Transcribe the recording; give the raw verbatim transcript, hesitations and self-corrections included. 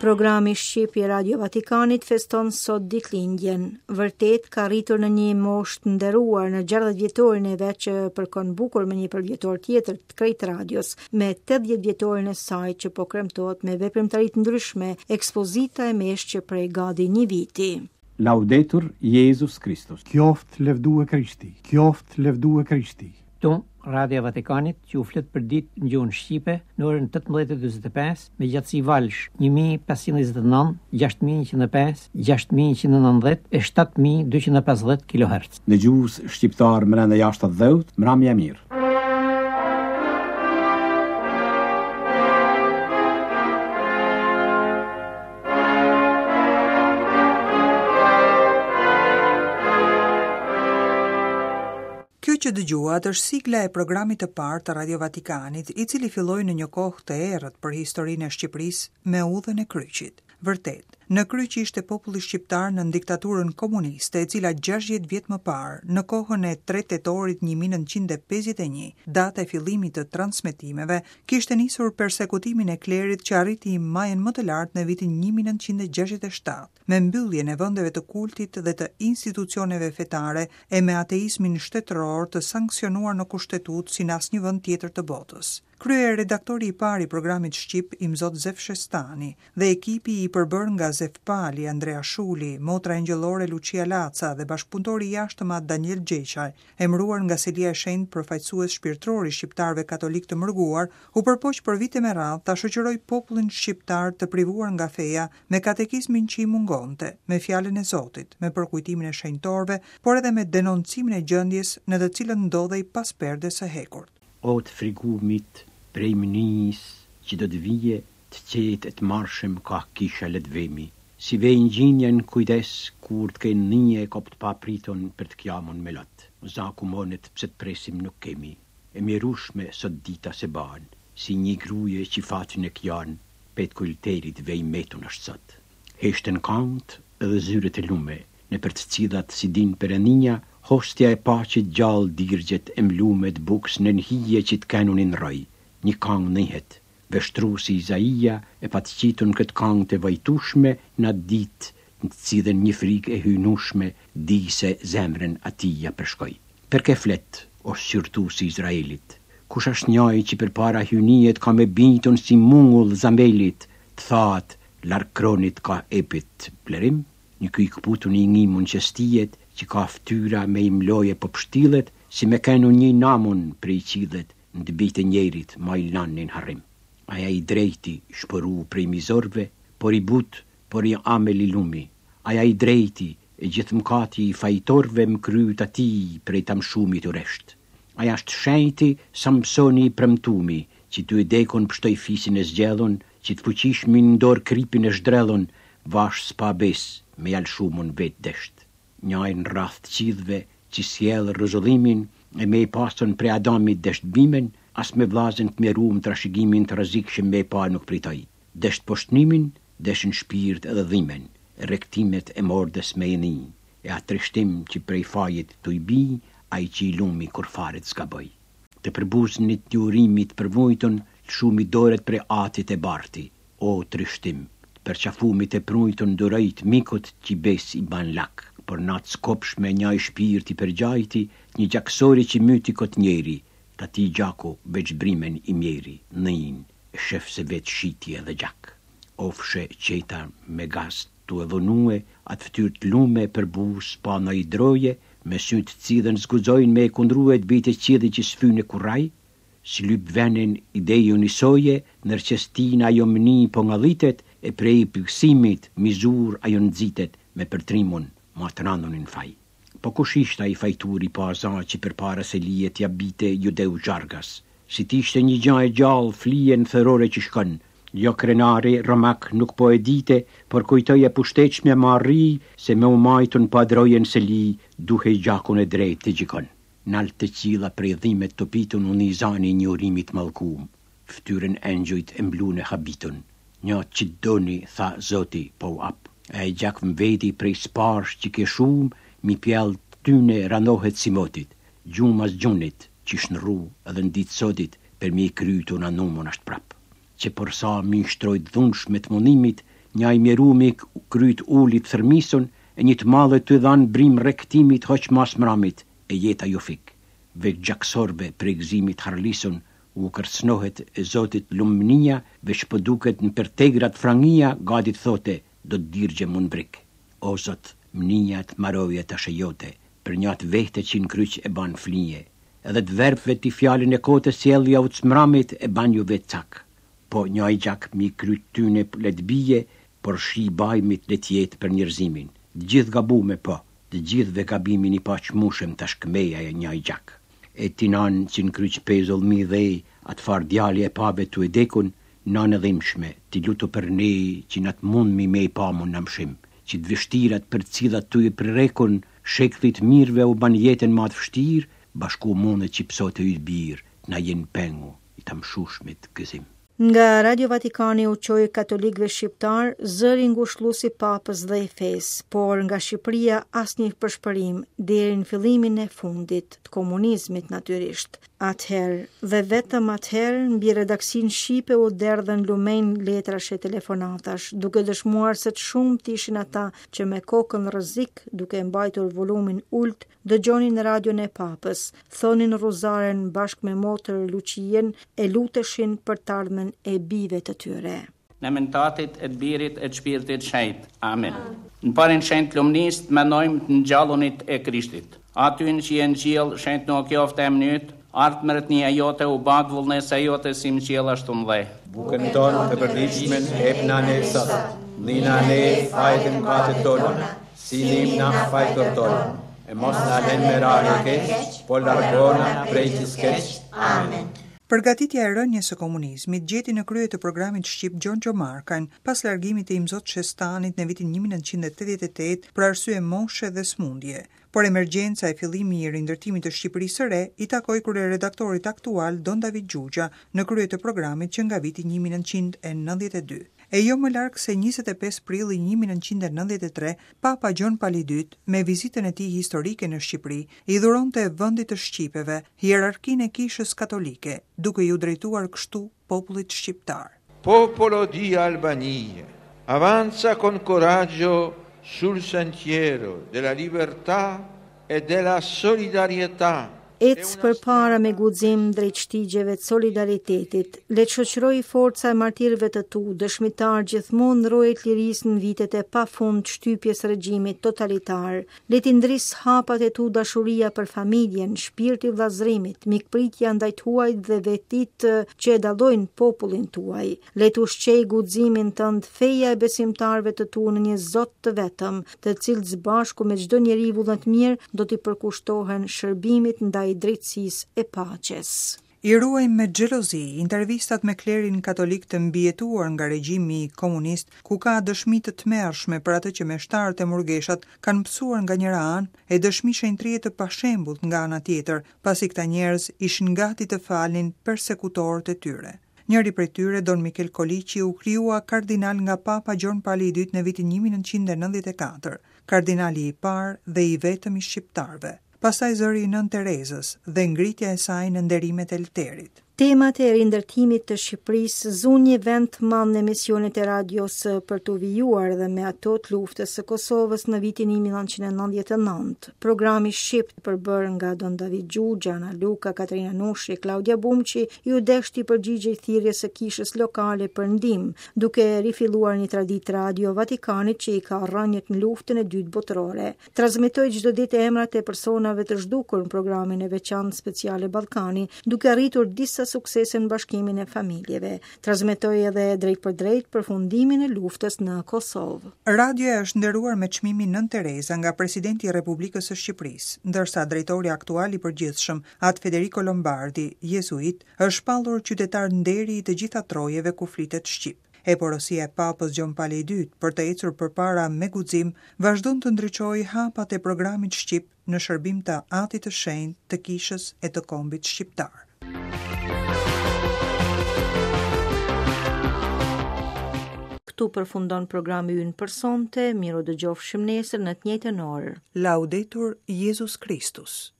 Programi Shqip i Radio Vatikanit feston sot ditëlindjen. Vërtet ka rritur në një moshë të nderuar në gjashtëdhjetë vjetorin e vet që përkon bukur me një përvjetor tjetër të krejt radios, me tetëdhjetë vjetorin e saj që po kremtohet me veprimtari të ndryshme, ekspozita e meshqe prej gati një viti. Laudetur Jesus Kristus. Qoftë lëvdue Krishti. Qoftë lëvdue Krishti. Tu, Radio Vatikanit që u flet për ditë në gjuhën shqipe në orën tetëmbëdhjetë e njëzet e pesë me gjatësi valsh një mijë pesëqind e njëzet e nëntë, gjashtë mijë njëqind e pesë, gjashtë mijë njëqind e nëntëdhjetë e shtatë mijë dueqind e pesëdhjetë kilohertz. Në gjuhë shqiptar brenda jashtë dhjeut, mramja mirë. Që dëgjuat është sigla e programit të parë të Radio Vatikanit, i cili filloi në një kohë të errët për historinë e Shqipërisë me udhën e kryqit. Vërtet, në kryq ishte populli shqiptar në diktaturën komuniste, e cila gjashtëdhjetë vjet më parë, në kohën e tretë tetorit një mijë nëntëqind e pesëdhjetë e një, data e fillimit të transmetimeve, kishte nisur persekutimin e klerit që arriti majën më të lartë në vitin një mijë nëntëqind e gjashtëdhjetë e shtatë, me mbylljen e vendeve të kultit dhe të institucioneve fetare e me ateizmin shtetëror të sankcionuar në kushtetutë si në asnjë vend tjetër të botës. Krye redaktori i parë i programit shqip Imzot Zef Shestani dhe ekipi i përbërë nga Zef Pali, Andrea Shuli, motra engjëllore Lucia Laca dhe bashkëpunëtori i jashtëm Daniel Gjeqaj, emëruar nga Selia e Shenjtë përfaqësues shpirtëror i shqiptarëve katolik të mërguar, u përpoq për vite me radhë ta shoqëroj popullin shqiptar të privuar nga feja me katekizmin që i mungonte, me fjalën e Zotit, me përkujtimin e shenjtorëve, por edhe me denoncimin e gjendjes në të cilën ndodhej pas perdes së hekurt. O të frigumit prej mënis që do të vije të qetë e të marshëm ka kisha le të vemi. Si vej në gjinjen kujdes kur të kejnë një e kopt pa priton për të kjamon me lot. Zaku monet pse të presim nuk kemi. E mirushme sot dita se ban, si një gruje që fatin e kjan, pet kulterit vej metun është sot. Heshten kant edhe zyret e lume, në për të cidat si din për e ninja, hostja e paqit gjallë dirgjet e mlumet buks në nhije që të kenunin roj. Një kang nëjhet, veshtru si Izaia e pat qitun këtë kang të vajtushme në dit në të cidhen një frik e hynushme di se zemren atija përshkoj. Per ke flet, o shqyrtu si Izraelit, kush është njaj që për para hynijet ka me bintun si mungull zamelit, të thatë, larg kronit ka epit plerim, një kuj këputun i ngimun që stijet, që ka ftyra me imloje po pështilet, si me kenu një namun prej qidhet në dëbit e njerit ma i lanin harim. Aja i drejti shpëru prej mizorve, por i but, por i amel i lumi. Aja i drejti e gjithë mkati i fajtorve më kryt ati prej tam shumit u resht. Aja është shenjti Samsoni i premtumi, që tu e dekon pështoj fisin e zgjellon, që të fuqish min ndor kripin e shdrellon, vash s'pa bes me jal shumun vet desht. Njajnë rrath të qidhve që sjellë rëzullimin e me i pasën pre Adamit desht bimen, as me vlazën të merum të rashigimin të razik që me pa nuk pritoj. Desht poshtnimin, desht në shpirt edhe dhimen, rektimet e mordes me jeni, e atrishtim që prej fajit të i bi, a i që i lumi kur faret s'gaboj. Të përbuzënit të urimit përvojton, shumë i doret pre atit e barti, o trishtim, për qafumit e prujton durejt mikot që bes i ban lak. Por natë skopsh me një i shpirt i përgjajti, një gjaksori që myti kot njeri, ta ti gjako veç brimen i mjeri, nëjin, e shef se veç shiti edhe gjak. Ofshe qeta me gaz tu e dhonue, atë ftyrt lume për bus pa në i droje, me sytë cidhen zguzojnë me e kundrue të bite qidhi që sfyne kuraj, si lyp venin ideju njësoje, nërqestin ajo mëni po nga litet, e prej pëksimit mizur ajo nëzitet me përtrimun, ma të randonin faj. Po kush ishta i fajturi pa aza që për para se lijet ja bite judeu gjargas, si t'ishte një gja e gjallë flien thërore që shkon, jo krenari, romak nuk po e dite, por kujtoj e pushteqme ma rri, se me u majtun pa drojen se li, duhe i gjakun e drejt të gjikon. Nalt të qila prej dhimet të pitun unë i zani një urimit malkum, ftyren engjujt e mblune habitun, një që doni, tha Zoti, po u ap. E gjak më vedi prej sparsh që ke shumë, mi pjell tyne ranohet si motit, gjumas gjunit, që shnëru edhe në ditë sotit, për mi krytu në numën ashtë prap. Që përsa mi shtrojt dhunsh me të monimit, Një i mjerumik kryt ulit thërmison, e një të madhe të dhanë brim rektimit hoq mas mramit, e jeta jo fik. Vek gjaksorbe për egzimit harlison, u kërcnohet e zotit lumënia, veç pëduket në përtegrat frangia, gadit thote, do të dirgje mund brik. O zot, mëninjat marovje të shëjote, për njat vehte që në kryq e ban flinje, edhe të verbve t'i fjallin e kote sjellja u të smramit e ban ju vetë cak. Po një i gjak mi kryt tyne let bije, por shi bajmit let jetë për njërzimin. Gjithë gabume po, të gjithëve gabimin i pa qmushem të shkmeja e një i gjak. E tinan që në kryq pezull mi dhej, atë far djali e pave të edekun, nanë dhimshme, ti lutu për ne që natë mund mi me i pa mun në mshim, që të vështirat për cilat të i përrekun, shekthit mirëve u ban jetën ma të fështir, bashku mune që pësot e ytë birë, na jenë pengu i të mshushmit gëzim. Nga Radio Vatikani u qoj katolikëve shqiptar, zëri ngushëlluesi papës dhe i fesë, por nga Shqipëria asnjë përshpërim deri në fillimin e fundit të komunizmit natyrisht. Atëherë dhe vetëm atëherë mbi redaksin shqipe u derdhën lumen letrash e telefonatash, duke dëshmuar se të shumt ishin ata që me kokën rrezik, duke mbajtur volumin ult, dëgjonin në radion e papës, thonin ruzaren bashkë me motër Luqien e luteshin për të ardhmen e bijve të tyre. Në mentatit e të birit e të shpirtit shenjt. Amen. Në parin shenjt lumnist, menojmë të ngjallunit e Krishtit. Atyn që jenë gjillë shenjt në kjoftë e mënyt, artë mërëtnia jote u bagë vullnesa jote si më qjela ashtu mdhe. Bukën tonë të përdishmen e pëna ne sot, nina ne fajtën kate tonë, si nim na fajtër tonë, e mos në alen me rarë keq, po largona prej që skeq. Amen. Përgatitja e rënjes së komunizmit gjeti në krye të programit shqip Gjon Gjomarkan pas largimit të Imzot Shestanit në vitin nineqen e tetëdhjetë e tetë për arsye moshe dhe smundje. Por emergjenca e fillimi i rindërtimit të Shqipërisë së re i takoi kryeredaktorit aktual Don David Gjugja në krye të programit që nga viti nineqen e nëntëdhjetë e dy. E jo më larg se njëzet e pesë prilli nineqen e nëntëdhjetë e tre, Papa Gjon Pali the dytë, me vizitën e tij historike në Shqipëri, i dhuronte vendit të shqipëve hierarkinë e kishës katolike, duke ju drejtuar kështu popullit shqiptar. Popolo di Albania, avanza con coraggio sul sentiero della libertà e della solidarietà. Ec përpara me guxim drejt shtigjeve të solidaritetit, le të shoqëroj forca e martirëve të tu, dëshmitar gjithmonë rrohet lirisë në vitet e pafund shtypjes regjimit totalitar, le të ndris hapat e tu dashuria për familjen, shpirti vllazërimit, mikpritja ndaj tuaj dhe vetit që e dallojnë popullin tuaj, le të ushqej guximin tënd feja e besimtarëve të tu në një Zot të vetëm, të cilët së bashku me çdo njeri vullnet mirë do t'i përkushtohen shërbimit ndaj i drejtësisë e paqes. I ruajmë me xhelozi intervistat me klerin katolik të mbijetuar nga regjimi komunist, ku ka dëshmi të tmerrshme për atë që meshtarët e murgeshat kanë mësuar nga njëra anë e dëshmi shenjtërie të pashembullt nga ana tjetër, pasi këta njerëz ishin gati të falnin persekutorët e tyre. Njëri prej tyre, Don Mikel Koliqi, u krijua kardinal nga Papa Gjon Pali the dytë në vitin nineqen e nëntëdhjetë e katër, kardinali i parë dhe i vetëm i shqiptarëve. Pastaj zëri i Nën Terezës dhe ngritja e saj në nderimet e Lterit. Temat e rindërtimit të Shqipërisë zun një vend të madh në emisionet e radios për të vijuar dhe me ato të luftës së Kosovës në vitin nineqen e nëntëdhjetë e nëntë. Programi shqip përbërë nga Don David Gjugja, Ana Luka, Katerina Nushi, Klaudia Bumqi, ju deshti përgjigjej thirrjes së kishës lokale për ndihmë, duke rifilluar një traditë radio Vatikanit që i ka rënjët në luftën e dytë botërore. Transmetoi çdo ditë emrat e personave të zhdukur në programin e veçantë speciale Ballkani, duke arritur disa suksese në bashkimin e familjeve. Transmetoi edhe drejt për drejt përfundimin e luftës në Kosovë. Radioja është nderuar me çmimin Nën Tereza nga presidenti i Republikës së Shqipërisë, ndërsa drejtori aktual i përgjithshëm, atë Federico Lombardi, jezuit, është shpallur qytetar nderi i të gjitha trojeve ku flitet shqip. E porosia e Papës Gjon Pali the dytë për të ecur përpara me guxim vazhdon të ndriçojë hapat e programit shqip në shërbim të atit të shenjtë të kishës e të kombit shqiptar. Këtu përfundon programi ynë për sonte, miru dëgjofshim nesër në të njëjtën orë. Laudetur Jesus Christus.